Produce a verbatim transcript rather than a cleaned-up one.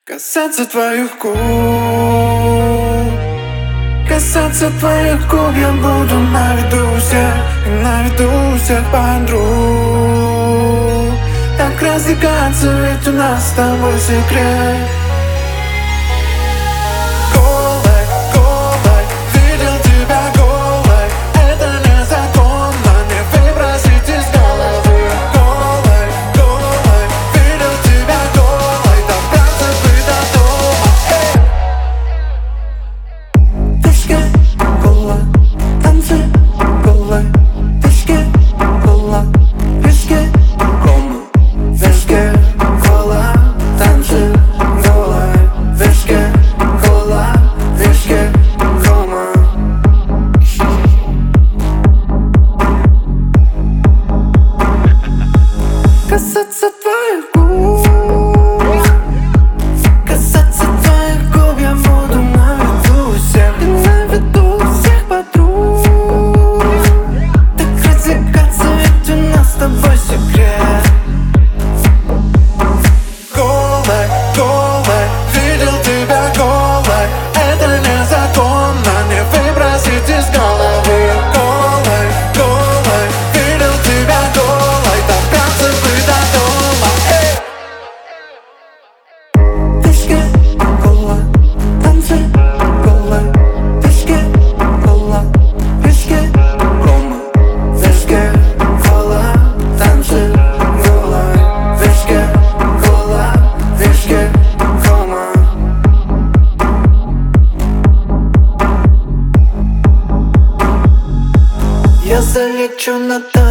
Касаться твоих губ, касаться твоих губ я буду на виду всех, и на виду всех подруг. Так развлекаться, ведь у нас с тобой секрет. Голой, голой, видел тебя голой, это незаконно, не выбросить из головы. Голой, голой, видел тебя голой, добраться бы до дома. Вишки, кола, танцы, голой, вишки, кола, вишки, кома. Вишки, кола, танцы, голой, вишки, кола, вишки, кома. Касаться твоих губ, касаться твоих губ я буду на виду всех, и на виду всех подруг. Так развлекаться, ведь у нас с тобой секрет. Голой, голой, видел тебя голой, это незаконно, не выбросить из головы. Голой, голой, видел тебя голой, добраться бы до дома. Вишки, кола, танцы, голой, вишки, кола, вишки, кома. Вишки, кола, танцы, голой, вишки, кола, вишки, кома. Я залечу на